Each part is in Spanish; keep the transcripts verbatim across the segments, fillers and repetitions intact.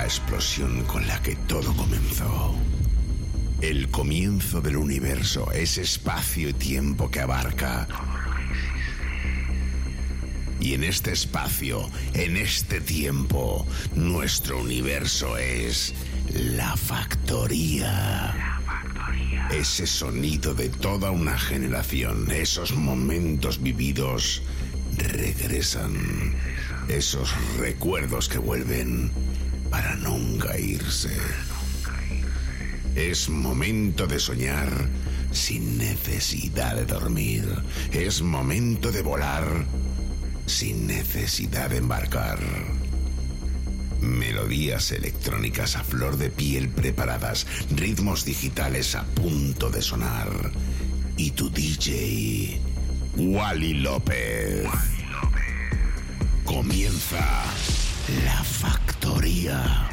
la explosión con la que todo comenzó. El comienzo del universo es espacio y tiempo que abarca. Y en este espacio, en este tiempo, nuestro universo es la factoría. La factoría. Ese sonido de toda una generación, esos momentos vividos regresan. Esos recuerdos que vuelven para nunca irse. Es momento de soñar sin necesidad de dormir. Es momento de volar sin necesidad de embarcar. Melodías electrónicas a flor de piel preparadas, ritmos digitales a punto de sonar. Y tu D J, Wally López. Wally López. Comienza La Factoría.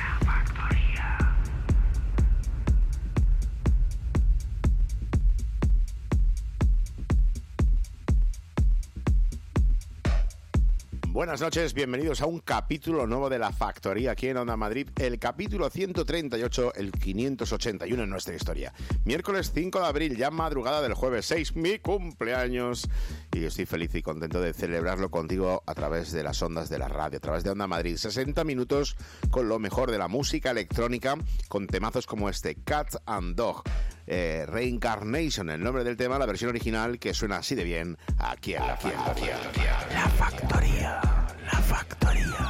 Buenas noches, bienvenidos a un capítulo nuevo de La Factoría aquí en Onda Madrid, el capítulo ciento treinta y ocho, el quinientos ochenta y uno en nuestra historia. Miércoles cinco de abril, ya madrugada del jueves seis, mi cumpleaños, y estoy feliz y contento de celebrarlo contigo a través de las ondas de la radio, a través de Onda Madrid. sesenta minutos con lo mejor de la música electrónica, con temazos como este, Cat and Dog. Eh, Reincarnation, el nombre del tema, la versión original que suena así de bien aquí en La Factoría. La Factoría, La Factoría.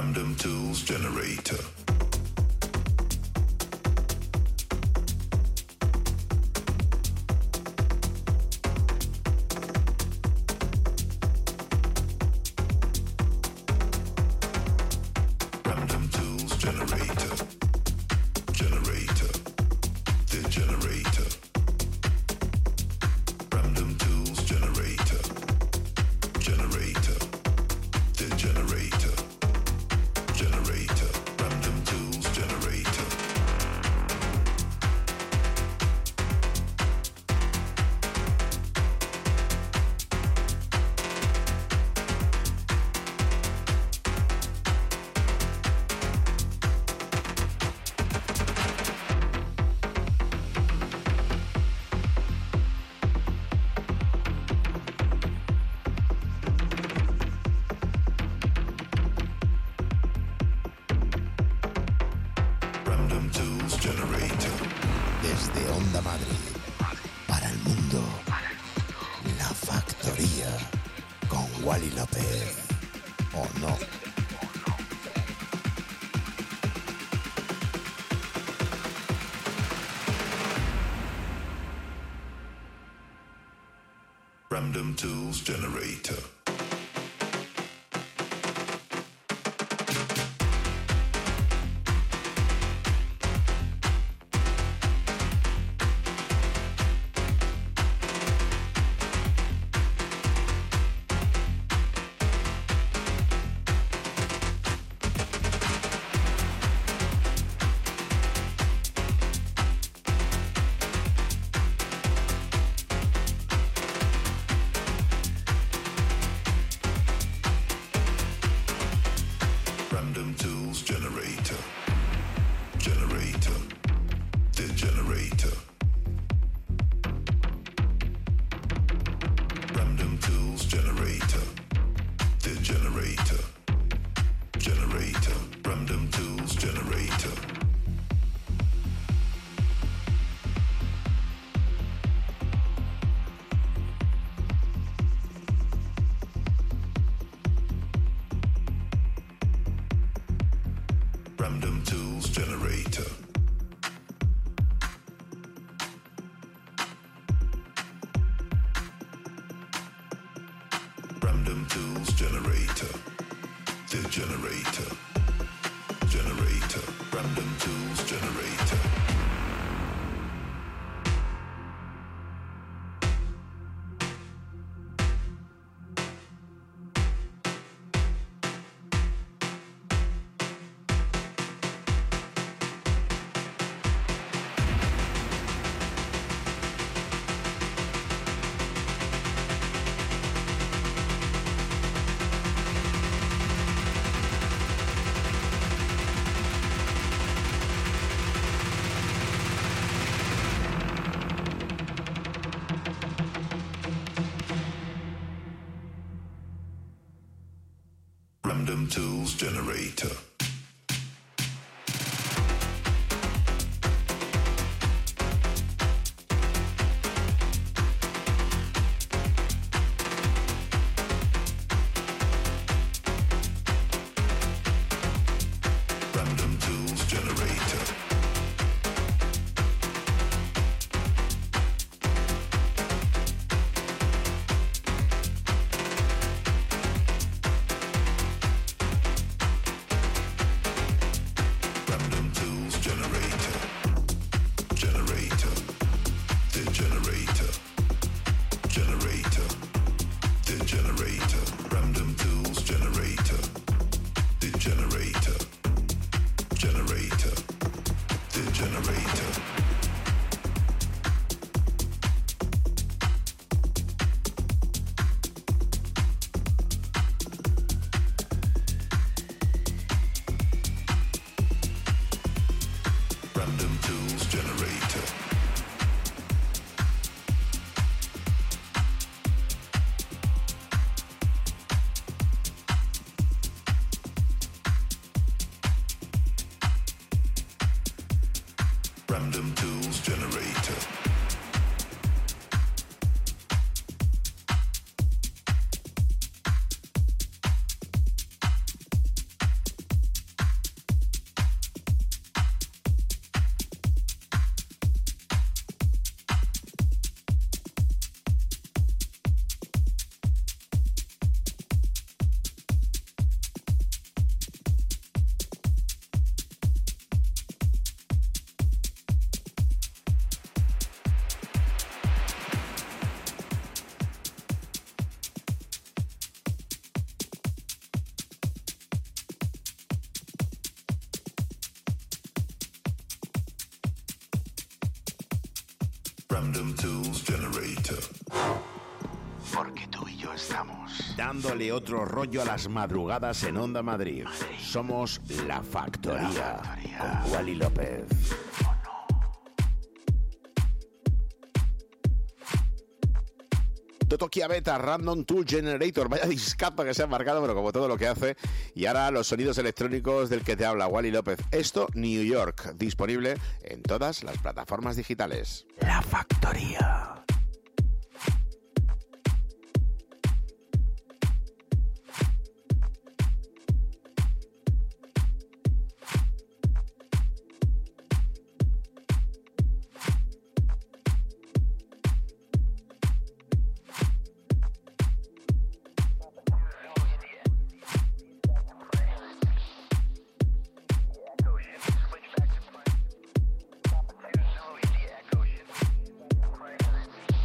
Random Tools Generator. Random Tools Generator. Generator. The generator. Random Tools Generator. Generator. The generator. Generator. Random Tools Generator. Random Tools Generator. Desde Onda Madrid, para el mundo, La Factoría, con Wally López. ¿O no? Random Tools Generator. Random Tools Generator. Generator. The generator. Random Tools Generator. The generator. Generator. Random Tools Generator. Random Tools Generator. Random Tools Generator. The generator. Generator. Random Tools Generator. Random Tools Generator. Random Tools Generator. Random Tools Generator. Generator. The generator. Generator. The generator. Random Tools Generator. The generator. Generator. The generator. Random Tools Generator. Random Tools Generator. Random Tools Generator. Porque tú y yo estamos dándole otro rollo a las madrugadas en Onda Madrid. Madrid. Somos La Factoría, La Factoría. con Wally López. Totokia Beta, Random Tool Generator. Vaya discapa que se ha marcado, pero como todo lo que hace. Y ahora los sonidos electrónicos del que te habla Wally López. Esto, New York, disponible en todas las plataformas digitales. La Factoría. Switch back to plane.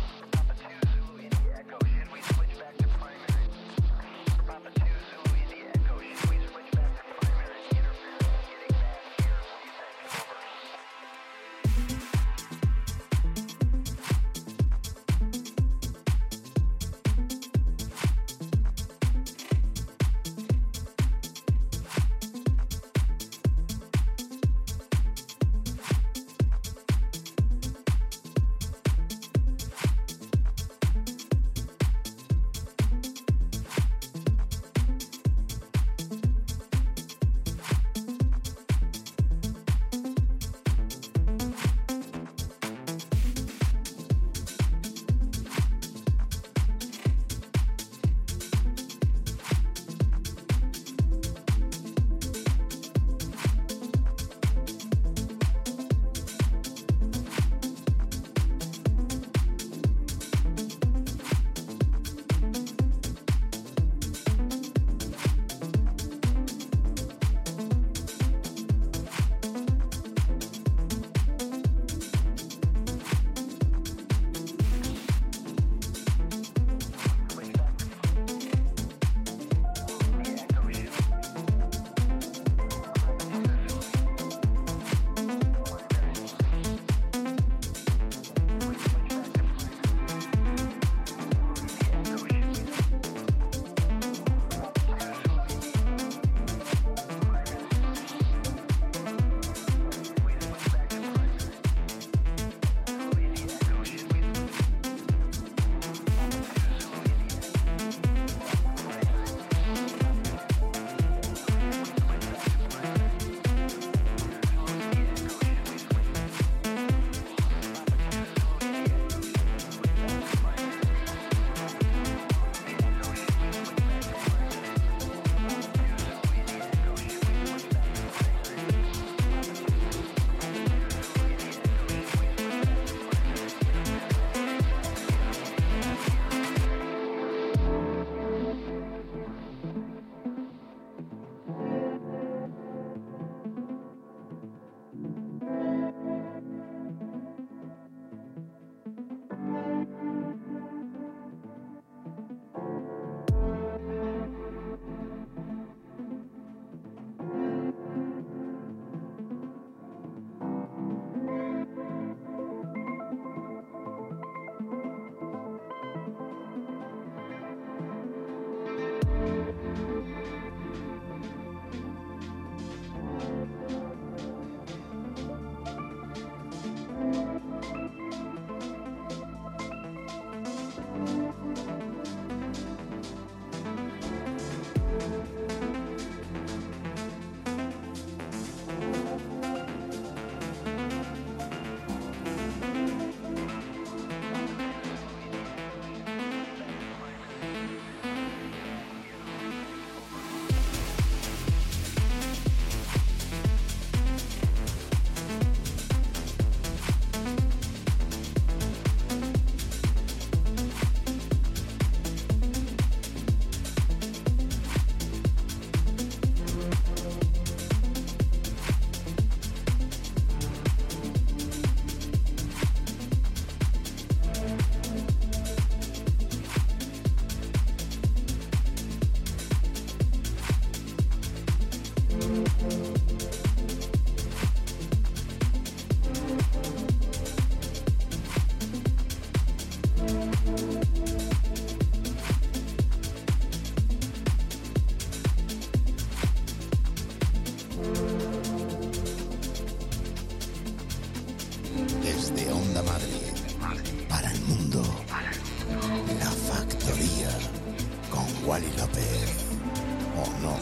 Wally López. Oh, no.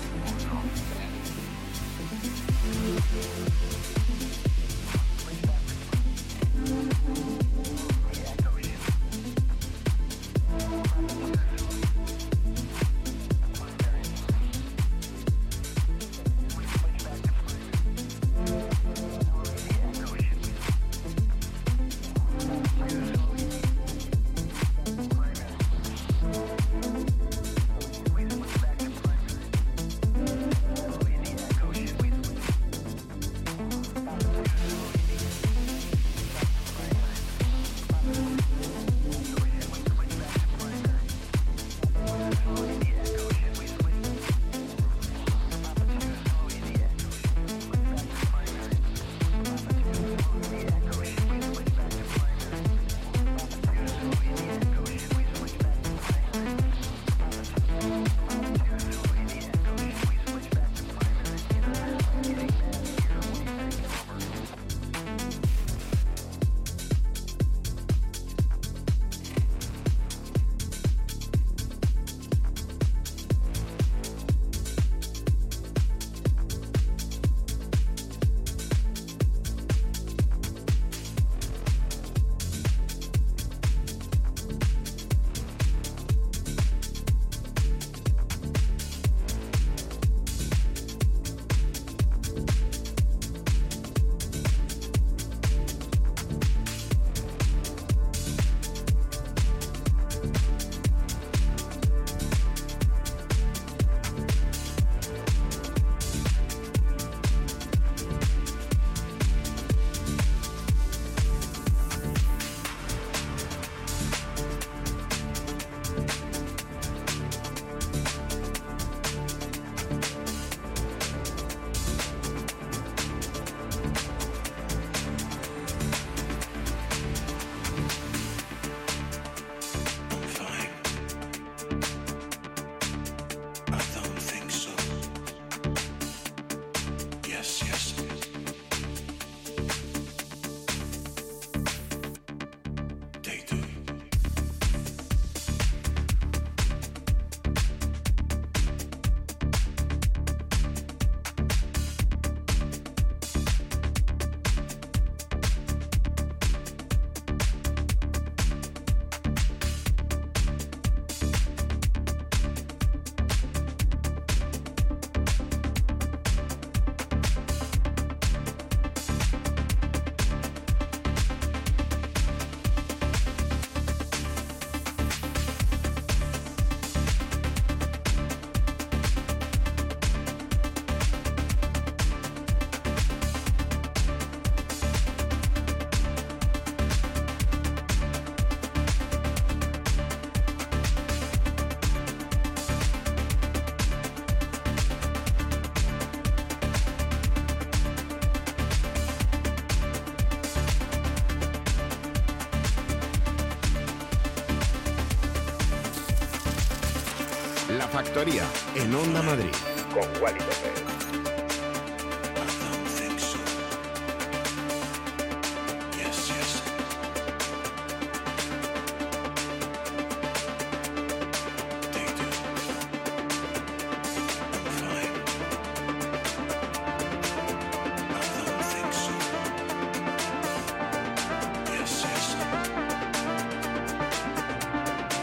La Factoría, en Onda Madrid, con Wally López.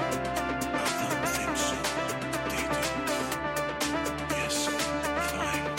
Fine.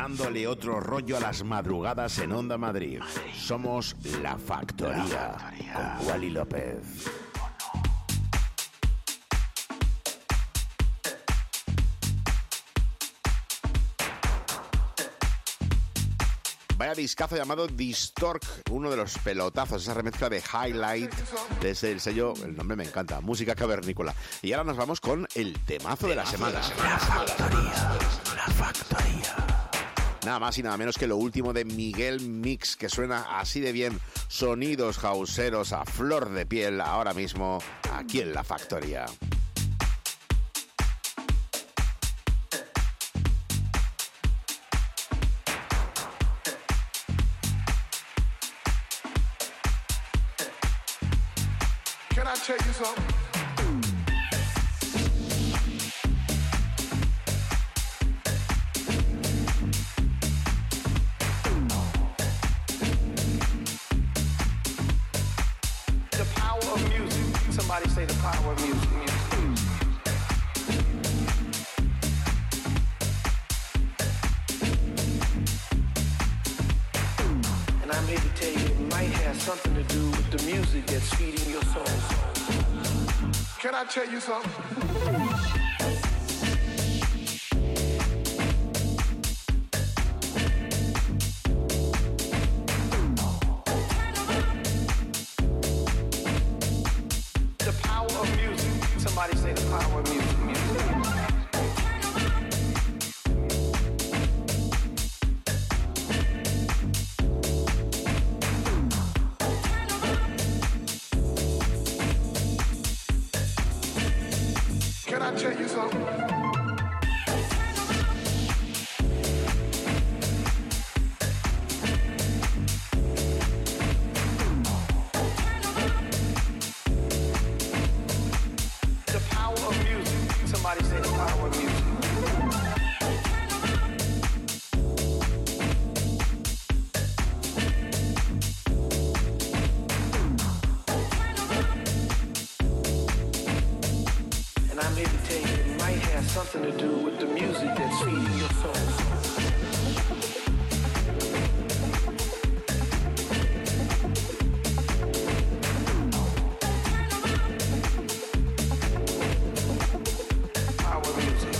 dándole otro rollo a las madrugadas en Onda Madrid. Somos La Factoría, La Factoría. Con Wally López. Vaya discazo llamado Distork, uno de los pelotazos, esa remezcla de Highlight desde el sello, el nombre me encanta, Música Cavernícola. Y ahora nos vamos con el temazo de la semana. La Factoría, La Factoría. Nada más y nada menos que lo último de Miguel Mix, que suena así de bien, sonidos houseeros a flor de piel ahora mismo aquí en La Factoría. Can I tell you something? The power of music. Somebody say the power of music. music, music. And I'm here to tell you it might have something to do with the music that's feeding your soul. Can I tell you something? The power of music. Somebody say the power of music. music. Can I tell you something? The power of music. Somebody say the power of music. I'm here to tell you it might have something to do with the music that's feeding your soul. Power music.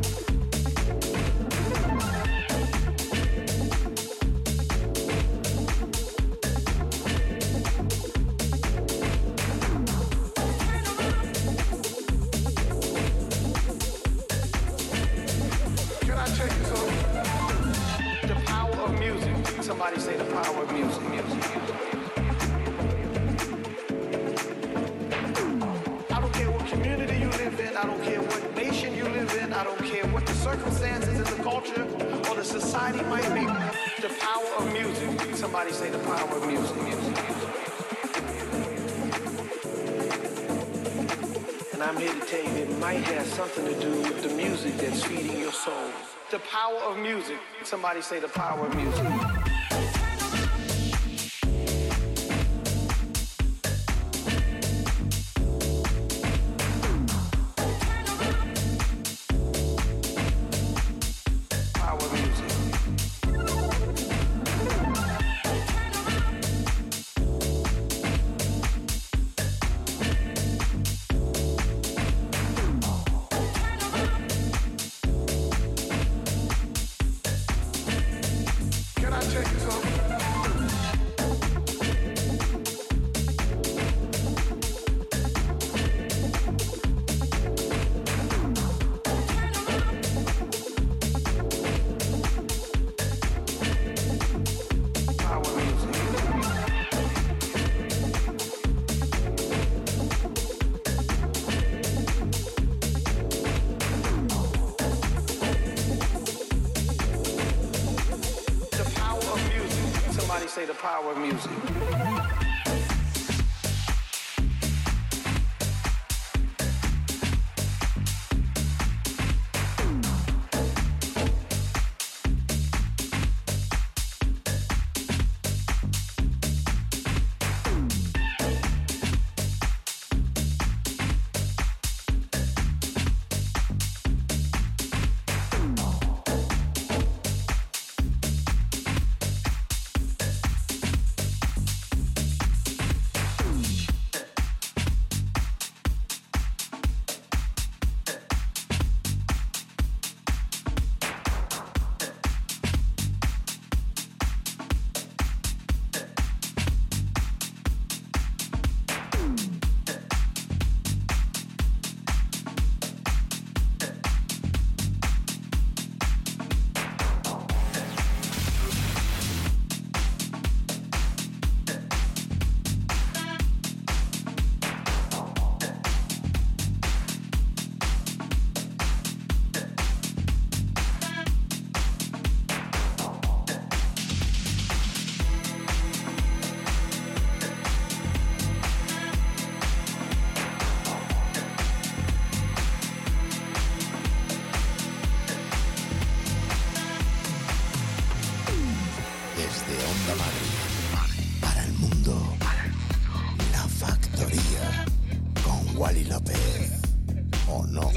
Somebody say the power of music, music. I don't care what community you live in, I don't care what nation you live in, I don't care what the circumstances in the culture or the society might be. The power of music. Somebody say the power of music, music. And I'm here to tell you it might have something to do with the music that's feeding your soul. The power of music. Somebody say the power of music. Say the power of music. Onda Madrid. Para el mundo. La Factoría. Con Wally López. ¿O no?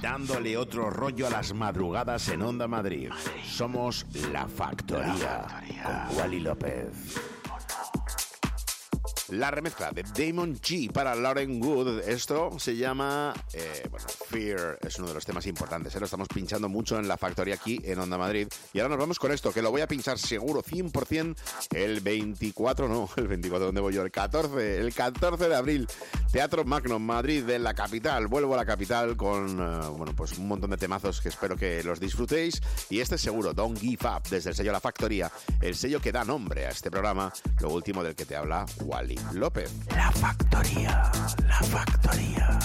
dándole otro rollo a las madrugadas en Onda Madrid. Somos La Factoría, con Wally López. La remezcla de Damon G para Lauren Wood. Esto se llama, eh, bueno, Fear. Es uno de los temas importantes, ¿eh? Lo estamos pinchando mucho en La Factoría aquí en Onda Madrid. Y ahora nos vamos con esto, que lo voy a pinchar seguro cien por ciento el veinticuatro, no, el veinticuatro, ¿dónde voy yo? El catorce, el catorce de abril. Teatro Magno, Madrid, de la capital. Vuelvo a la capital con, uh, bueno, pues un montón de temazos que espero que los disfrutéis. Y este seguro, Don't Give Up, desde el sello La Factoría, el sello que da nombre a este programa, lo último del que te habla Wally López. La Factoría, La Factoría.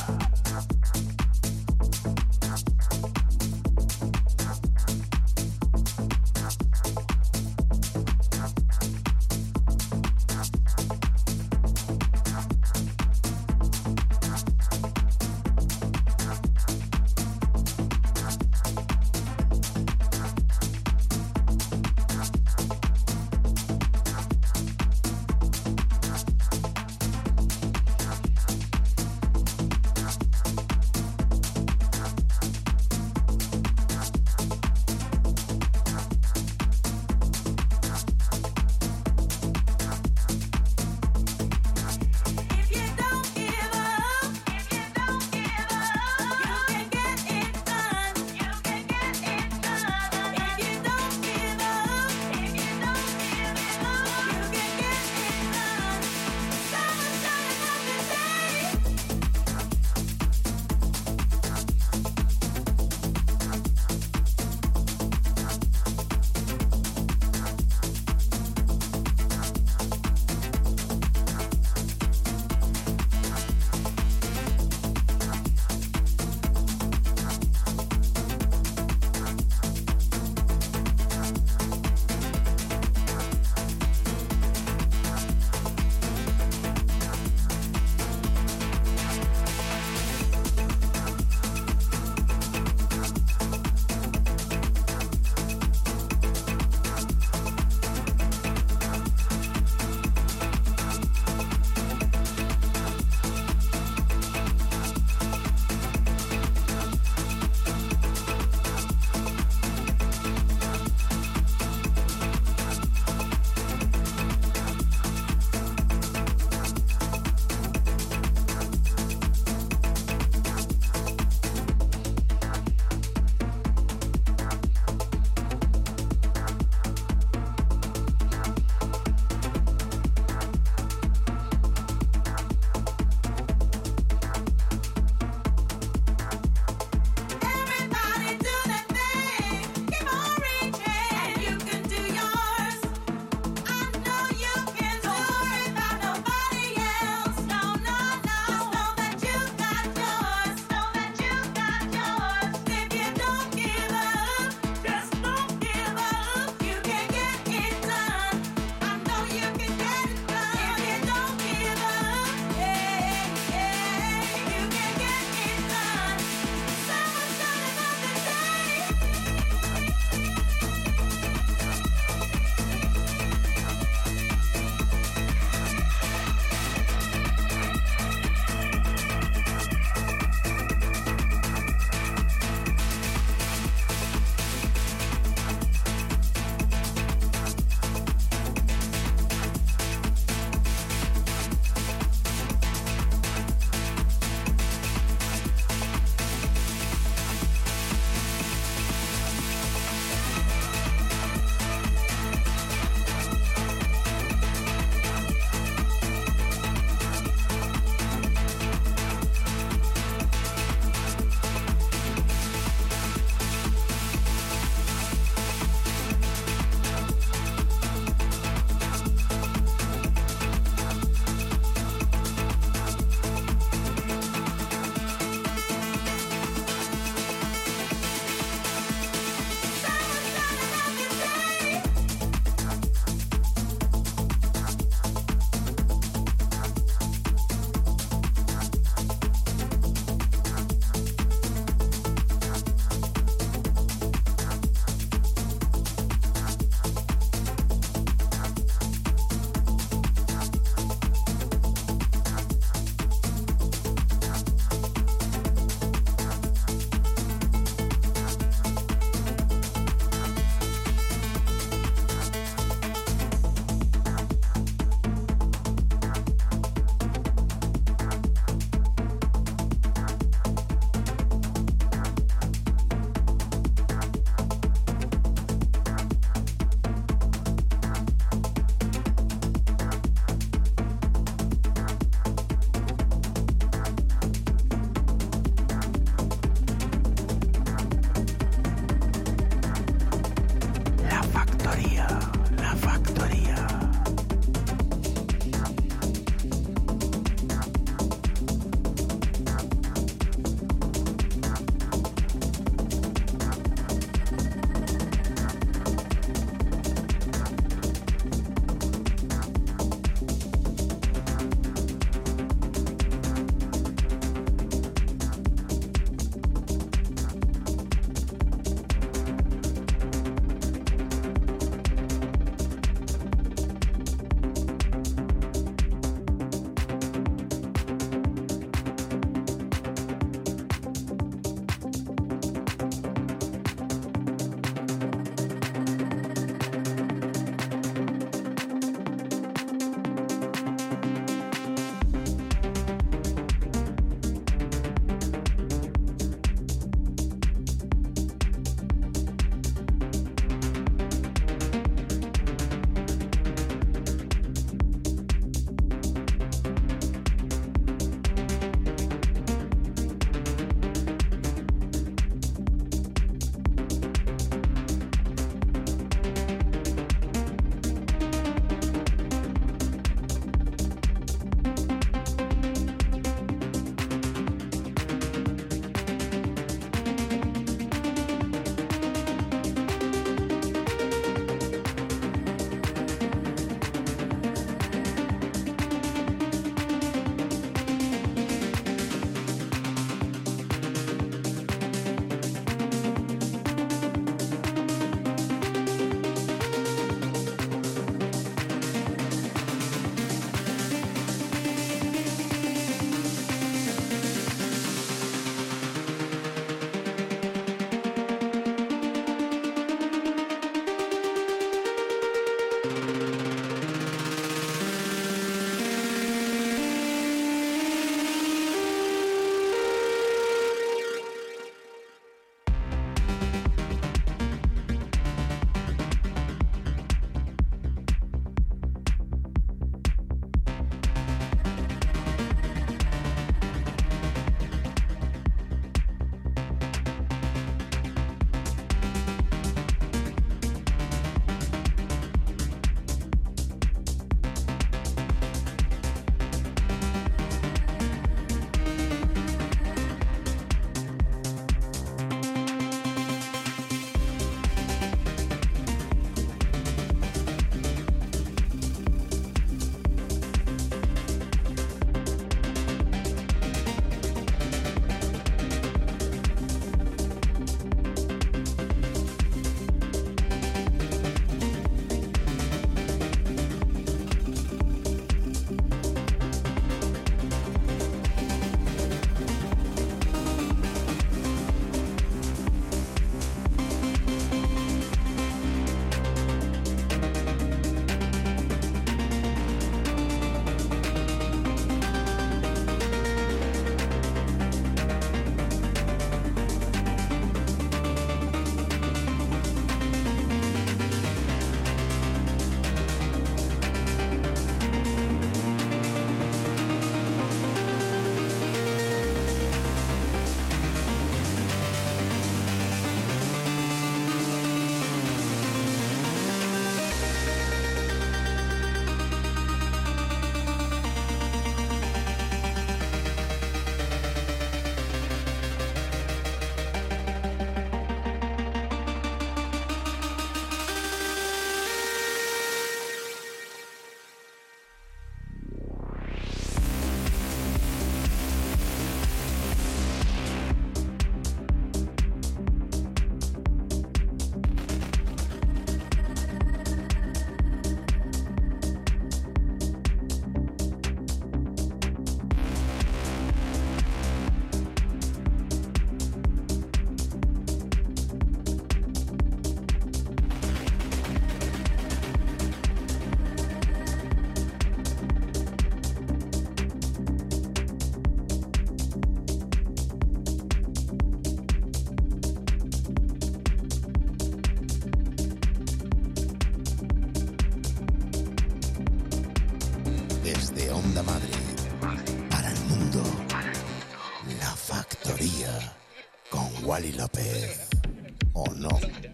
Wally López, ¿o no?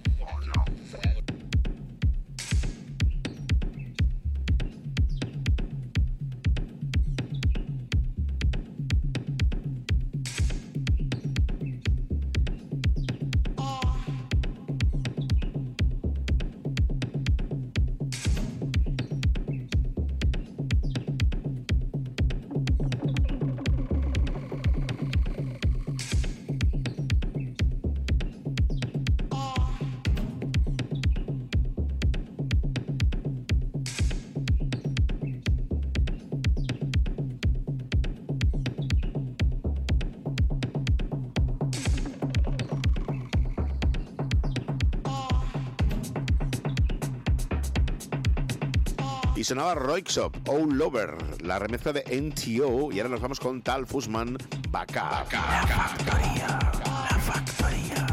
Y sonaba Röyksopp, Oh Lover, la remezcla de N T O, y ahora nos vamos con Tal Fussman, Backup. La factoría, la factoría.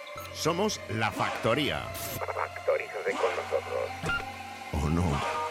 Somos La Factoría. Factorízate con nosotros. ¿O no?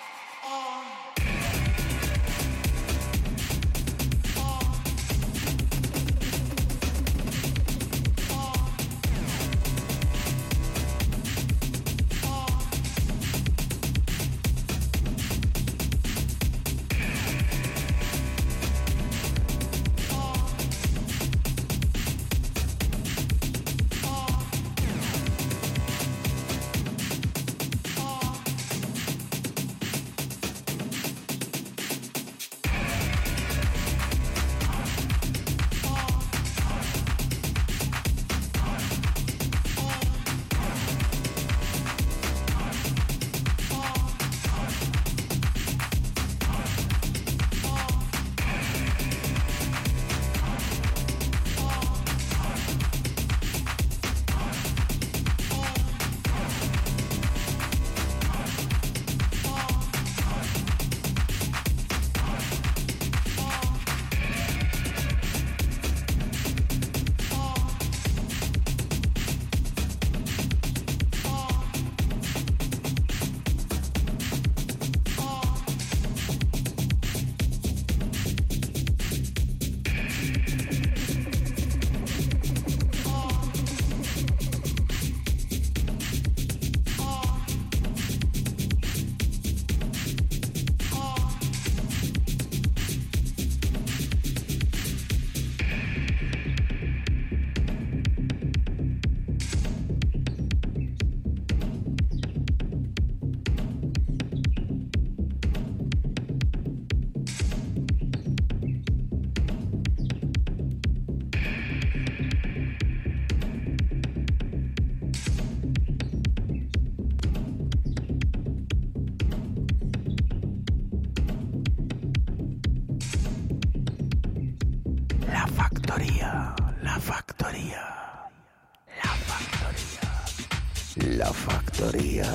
La Factoría.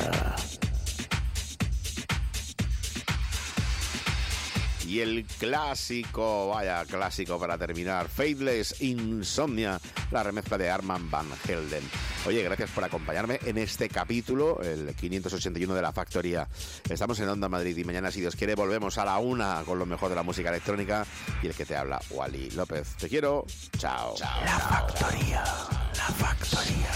Y el clásico, vaya clásico para terminar, Faithless Insomnia, la remezcla de Armand Van Helden. Oye, gracias por acompañarme en este capítulo, el quinientos ochenta y uno de La Factoría. Estamos en Onda Madrid y mañana, si Dios quiere, volvemos a la una con lo mejor de la música electrónica. Y el que te habla, Wally López. Te quiero. Chao. Chao. La Factoría. La Factoría.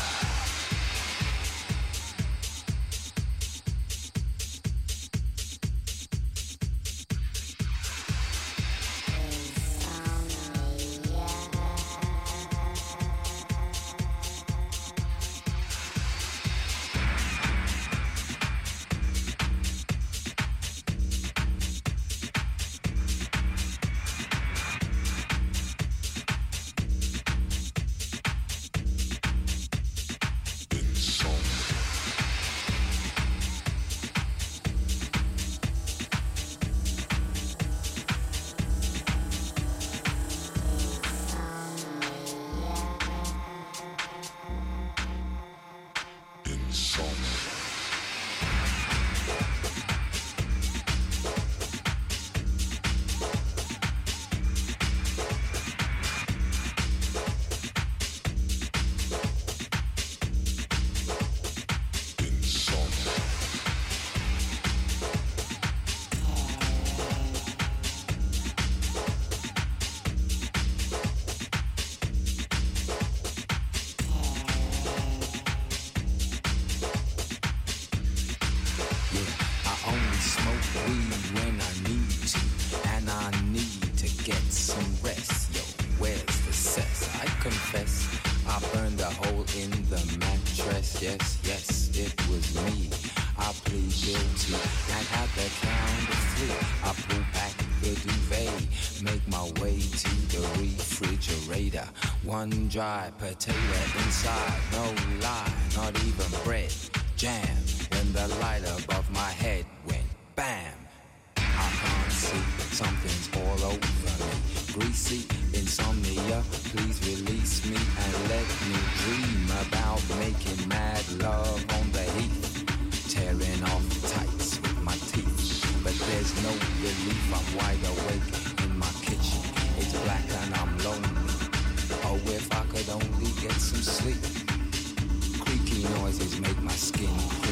One dry potato inside, no lie, not even bread. Jam when the light above my head went bam. I can't see, something's all over me. Greasy insomnia, please release me and let me dream about making mad love on the heath. Tearing off tights with my teeth, but there's no relief. I'm wide awake in my kitchen, it's black and I'm lonely. Oh, if I could only get some sleep. noises make my skin creep.